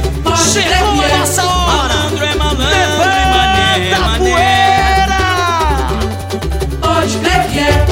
Chegou a nossa hora. Malandro é malandro, Levanta a poeira. Pode crer que é.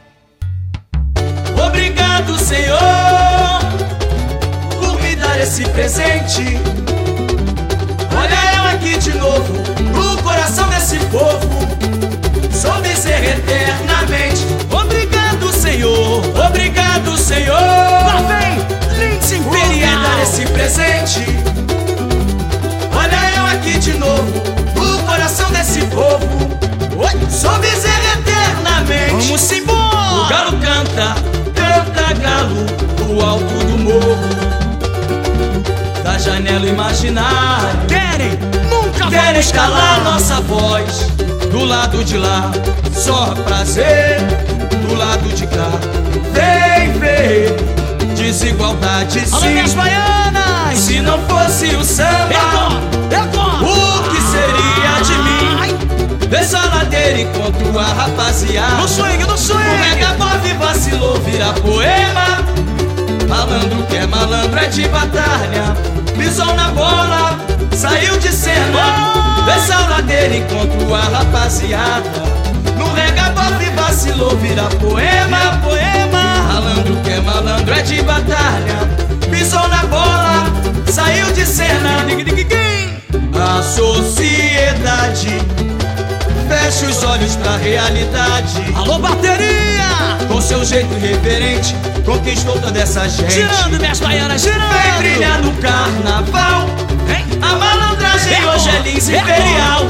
Obrigado, Senhor, por me dar esse presente. Olha eu aqui de novo, no coração desse povo. Sou bezerra eternamente. Obrigado, Senhor. Obrigado, Senhor. Lá vem Lince Por me dar Imperial. esse presente. Olha eu aqui de novo, no coração desse povo. Sou bezerra eternamente. Vamos embora. O galo canta, canta galo, do alto do morro, da janela imaginária. Nunca Querem vamos calar calar. nossa voz. Do lado de lá, só prazer. Do lado de cá, vem ver desigualdade, Alô, sim. minhas baianas. Se não fosse o samba, o que seria de mim? Dessa ladeira encontro a rapaziada. No swing, no O swing. Megabov vacilou, vira poema. Malandro que é malandro é de batalha. Pisou na bola, saiu de cena. Dessa ladeira encontro a rapaziada. No Megabov vacilou, vira poema. Malandro que é malandro é de batalha. Pisou na bola, saiu de cena. A sociedade fecha os olhos pra realidade. Alô, bateria. Com seu jeito irreverente, conquistou toda essa gente. Girando, minhas baianas, girando. Vem brilhar no carnaval. A malandragem hoje é Lince Imperial.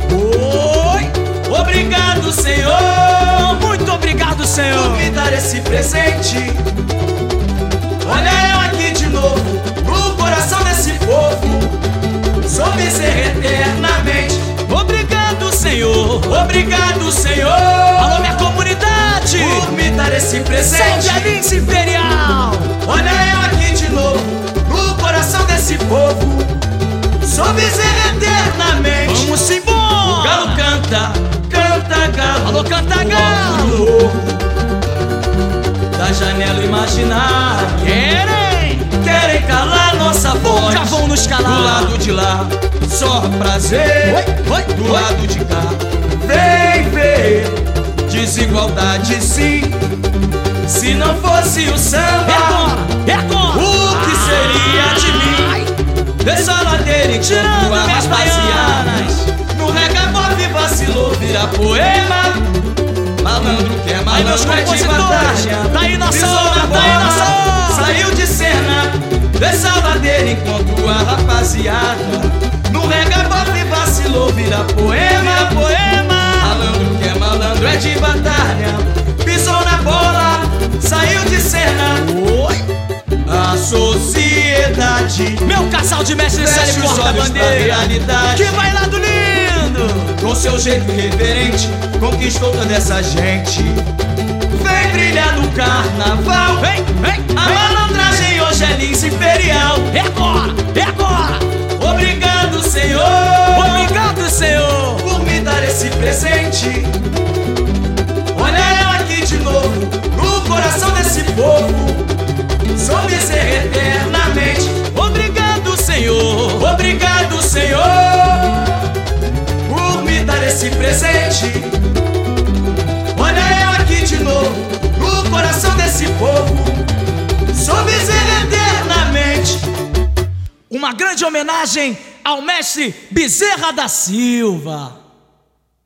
Oi, obrigado, Senhor. Muito obrigado, Por Senhor. me dar esse presente. Olha eu aqui de novo, no coração desse povo. Sou bezerra eternamente. Obrigado, Senhor. Obrigado, Senhor. Alô, minha comunidade. Por me dar esse presente. Salve a Lince Imperial. Olha eu aqui de novo, no coração desse povo. Sou bezerra eternamente. Vamos O embora. galo canta, canta galo. Alô, canta do galo. alto do morro, da janela imaginária. Querem calar nossa voz. Nunca vão nos calar. Do lado de lá, só prazer. Do lado de cá, vem ver desigualdade, sim. Se não fosse o samba, É agora. o que seria de mim? Dessa ladeira encontro a minhas rapaziadas. No Megabov vacilou, vira poema. Malandro que é Aí, meus malandro é de compositores. batalha. Tá aí nossa Pisou hora, na tá aí bola, nossa hora. saiu de cena. Dessa ladeira encontro a rapaziada. No Megabov vacilou, vira poema. Malandro que é malandro é de batalha. Pisou na bola, saiu de cena. A sociedade Meu casal de mestres fecha série os olhos pra porta-bandeira. realidade. Que bailado lindo. Com seu jeito irreverente, conquistou toda essa gente. Vem brilhar no carnaval. A malandragem hoje é Lince Imperial. É agora. Obrigado, Senhor. Obrigado, Senhor. Por me dar esse presente. Olha eu aqui de novo, no coração desse povo. Sou bezerra eternamente. Obrigado, Senhor. Obrigado, Senhor, por me dar esse presente. Olha eu aqui de novo, no coração desse povo. Sou bezerra eternamente. Uma grande homenagem ao mestre Bezerra da Silva.